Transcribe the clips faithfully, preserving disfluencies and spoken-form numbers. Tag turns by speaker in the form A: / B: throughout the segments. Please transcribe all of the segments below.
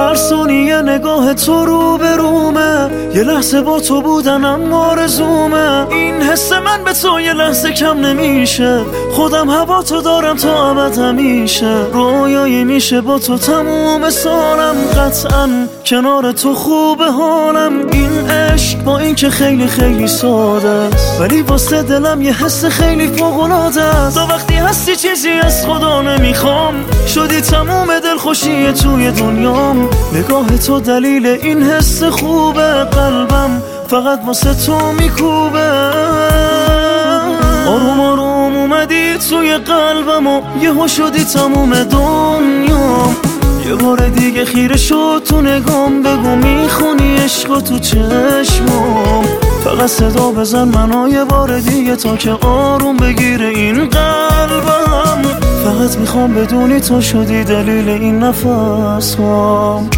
A: هر ثانیه نگاه تو رو به رومه، یه لحظه با تو بودنم آرزومه. این حس من به تو یه لحظه کم نمیشه، خودم هوا تو دارم تا ابد همیشه. رویایی میشه با تو تموم سالم، قطعا کنار تو خوب حالم. این عشق با این که خیلی خیلی ساده است، ولی واسه دلم یه حس خیلی فوق‌العاده است. تا وقتی هستی چیزی از خدا نمیخوام، شدی تموم دلخوشی توی دنیام. نگاه تو دلیل این حس خوبه، قلبم فقط واسه تو میکوبه. آروم آروم اومدی توی قلبم و یهو شدی تموم دنیام. یه بار دیگه خیره شد تو نگام، بگو میخونی عشق تو چشمام. فقط صدا بزن منو یه بار دیگه تا که آروم بگیره این قلبم. فقط میخوام بدونی تو شدی دلیل این نفسام.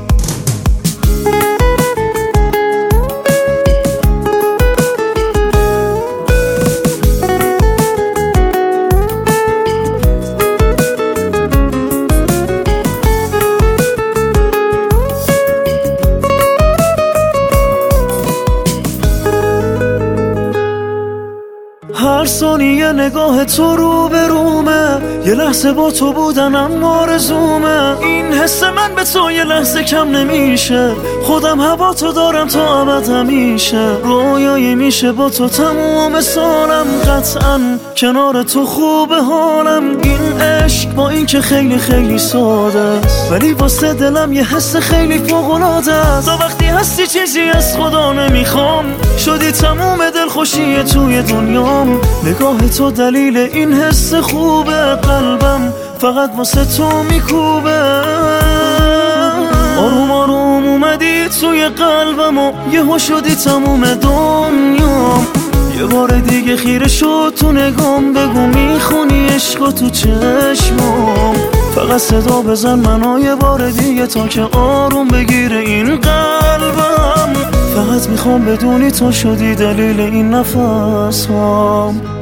A: هر ثانیه نگاه تو رو به رومه، یه لحظه با تو بودنم آرزومه. این حس من به تو یه لحظه کم نمیشه، خودم هوا تو دارم تا ابد همیشه. رویایی میشه با تو تموم سالم، قطعا کنار تو خوب حالم. این عشق با این که خیلی خیلی ساده است، ولی واسه دلم یه حس خیلی فوق‌العاده است. تا وقتی هستی چیزی از خدا نمیخوام، شدی تموم دلخوشی توی دنیام. نگاه تو دلیل این حس خوبه، قلبم فقط واسه تو میکوبه. آروم آروم اومدی توی قلبم و یهو شدی تموم دنیام. یه بار دیگه خیره شد تو نگام، بگو میخونی عشق تو چشمام. فقط صدا بزن منو یه بار دیگه تا که آروم بگیره این قلبم. فقط میخوام بدونی تو شدی دلیل این نفسام.